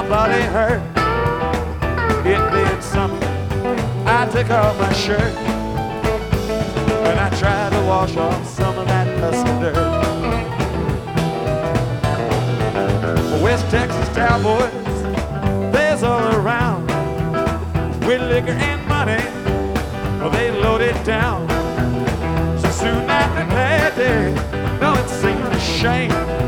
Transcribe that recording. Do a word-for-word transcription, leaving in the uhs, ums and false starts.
somebody hurt. It did something. I took off my shirt and I tried to wash off some of that dust and dirt. West Texas cowboys, there's all around. With liquor and money, well, they load it down. So soon after that day, no, it seemed a shame